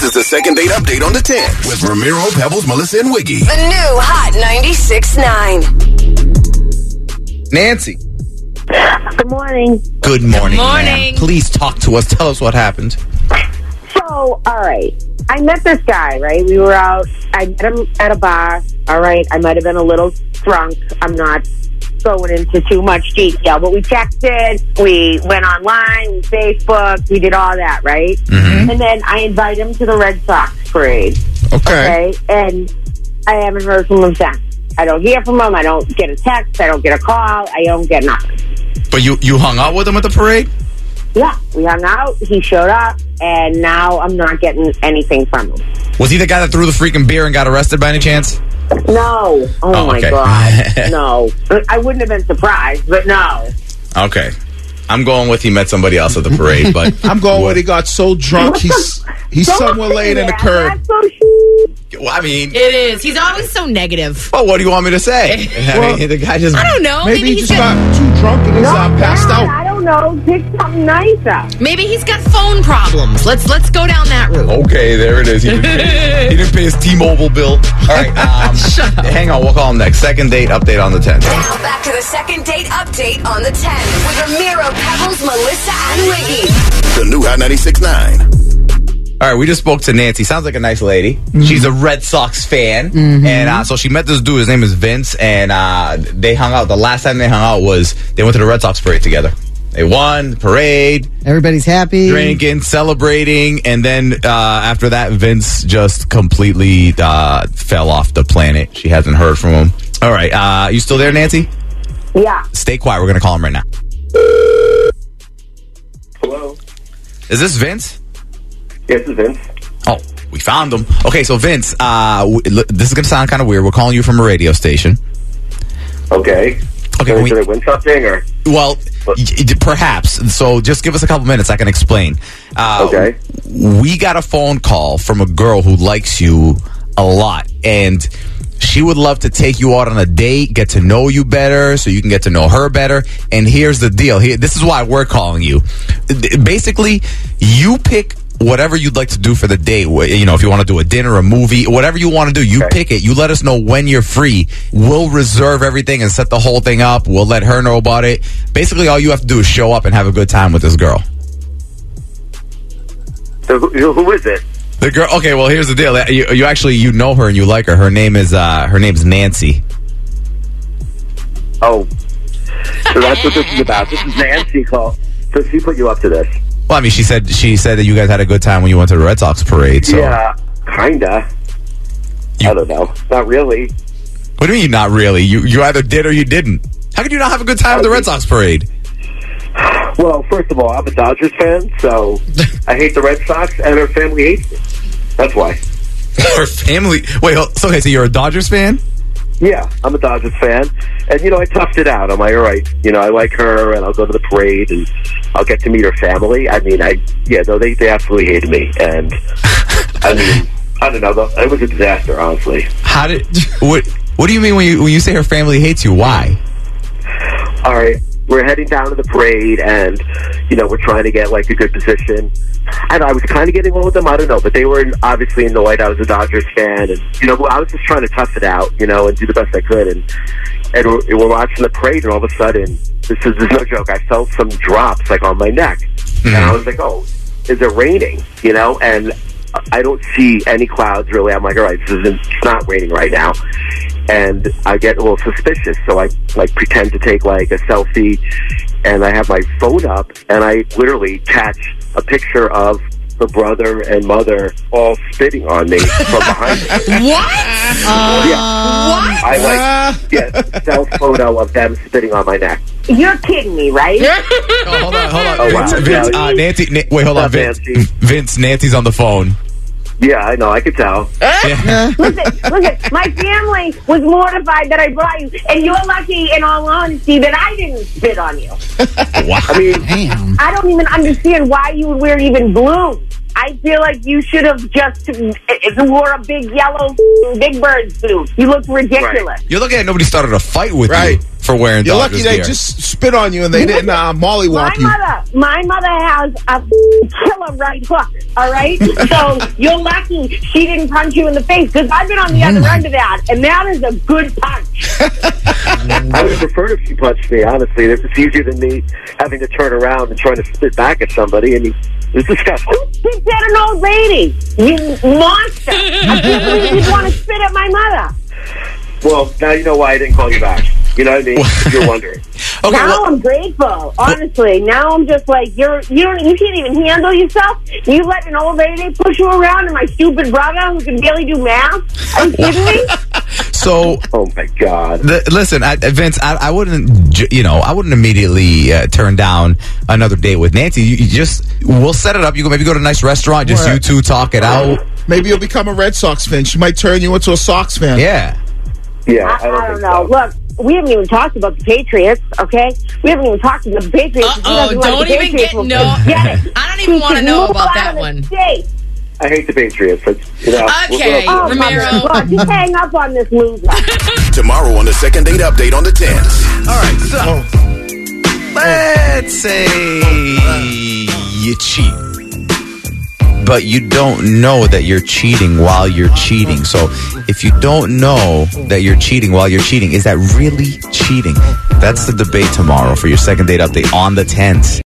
is the second date update on the 10 with Ramiro, Pebbles, Melissa, and Wiggy. The new Hot 96.9. Nancy. Good morning. Good morning. Morning. Ma'am. Please talk to us. Tell us what happened. So, all right. I met this guy, right? We were out. I met him at a bar. All right. I might have been a little drunk. I'm not going into too much detail, but we texted. We went online. We Facebook. We did all that, right? Mm-hmm. And then I invited him to the Red Sox parade. Okay. And I haven't heard from him since. I don't hear from him. I don't get a text. I don't get a call. I don't get nothing. But you hung out with him at the parade? Yeah, we hung out. He showed up, and now I'm not getting anything from him. Was he the guy that threw the freaking beer and got arrested by any chance? No. Oh my okay. God. No. I wouldn't have been surprised, but no. Okay. I'm going with he met somebody else at the parade, but I'm going with he got so drunk he's somewhere laying in the curb. That's so well, I mean, It is. He's always so negative. well, what do you want me to say? I mean, the guy just I don't know. Maybe he he's just got too drunk and he's passed out. I don't know. Pick something nicer. Maybe he's got phone problems. Let's go down that route. Okay, there it is. He didn't pay his T-Mobile bill. All right, hang on. We'll call him next. Second date update on the 10th. Now back to the second date update on the 10 with Ramiro, Pebbles, Melissa, and Wiggy. The new Hot 96.9. All right, we just spoke to Nancy. Sounds like a nice lady. Mm-hmm. She's a Red Sox fan. And so she met this dude. His name is Vince. And they hung out. The last time they hung out was they went to the Red Sox parade together. They won the parade. Everybody's happy. Drinking, celebrating. And then after that, Vince just completely fell off the planet. She hasn't heard from him. All right. You still there, Nancy? Yeah. Stay quiet. We're going to call him right now. Hello. Is this Vince? Yes, it's Vince. Oh, we found him. Okay, so Vince, this is going to sound kind of weird. We're calling you from a radio station. Okay. Okay, Did I win something or? well, perhaps. So just give us a couple minutes. I can explain. Okay. We got a phone call from a girl who likes you a lot, and she would love to take you out on a date, get to know you better, so you can get to know her better. And here's the deal. This is why we're calling you. Basically, you pick whatever you'd like to do for the date. You know, if you want to do a dinner, a movie, whatever you want to do, you pick it. You let us know when you're free. We'll reserve everything and set the whole thing up. We'll let her know about it. Basically, all you have to do is show up and have a good time with this girl. So who is it? The girl. Okay, well, here's the deal. You actually know her and you like her. Her name's Nancy. Oh, so that's what this is about. This is Nancy call. So she put you up to this. Well, I mean, she said that you guys had a good time when you went to the Red Sox parade. So. Yeah, kinda. I don't know. Not really. What do you mean, not really? You either did or you didn't. How could you not have a good time at the Red Sox parade? Well, first of all, I'm a Dodgers fan, so I hate the Red Sox, and her family hates me. That's why. Her family? Wait, okay, so you're a Dodgers fan? Yeah, I'm a Dodgers fan, and I toughed it out. I'm like, all right, I like her, and I'll go to the parade, and I'll get to meet her family. I mean, they absolutely hated me, and I mean, I don't know, it was a disaster, honestly. What do you mean when you say her family hates you? Why? All right, we're heading down to the parade, and we're trying to get like a good position. And I was kind of getting along with them, I don't know, but they were obviously annoyed I was a Dodgers fan, and I was just trying to tough it out, and do the best I could, and we're watching the parade, and all of a sudden, this is no joke, I felt some drops like on my neck, and I was like, oh, is it raining? And I don't see any clouds really. I'm like, all right, it's not raining right now. And I get a little suspicious, so I pretend to take like a selfie, and I have my phone up, and I literally catch a picture of the brother and mother all spitting on me from behind me. What? What? I self photo of them spitting on my neck. You're kidding me, right? Hold on. Oh, wow. Vince, Nancy, wait, hold on, Vince. Vince, Nancy's on the phone. Yeah, I know. I could tell. Listen, my family was mortified that I brought you, and you're lucky, in all honesty, that I didn't spit on you. Wow. I mean, Damn. I don't even understand why you would wear even blue. I feel like you should have just wore a big yellow Big Bird suit. You look ridiculous. You're looking at nobody started a fight with you. for wearing You're Dodgers lucky they gear. just spit on you and they didn't mollywop you. My mother has a killer right hook, all right? So you're lucky she didn't punch you in the face, because I've been on the other end of that, and that is a good punch. I would have preferred if she punched me, honestly. It's easier than me having to turn around and trying to spit back at somebody, and it's disgusting. Who spits at an old lady? You monster. I can't believe you'd want to spit at my mother. Well, now you know why I didn't call you back. You know what I mean? If you're wondering. Okay, Now I'm grateful, honestly. Now I'm just like, you can't even handle yourself. You let an old lady push you around, and my stupid brother who can barely do math. Are you kidding me? so Oh my God. listen, Vince, I wouldn't, I wouldn't immediately turn down another date with Nancy. We'll set it up. You go maybe go to a nice restaurant. Just Right. you two talk it out. Maybe you'll become a Red Sox fan. She might turn you into a Sox fan. Yeah. Yeah, I don't think know. so. Look, we haven't even talked about the Patriots, okay? We haven't even talked about the Patriots. He doesn't like Don't the even Patriots. get Well, no. forget it. I don't even He want to should know move about out that of the one. state. I hate the Patriots. But, Okay. Oh, Ramiro. my God. Just hang up on this loser. Tomorrow on the second date update on the 10s. All right, so let's say you cheat, but you don't know that you're cheating while you're cheating. So if you don't know that you're cheating while you're cheating, is that really cheating? That's the debate tomorrow for your second date update on the 10s.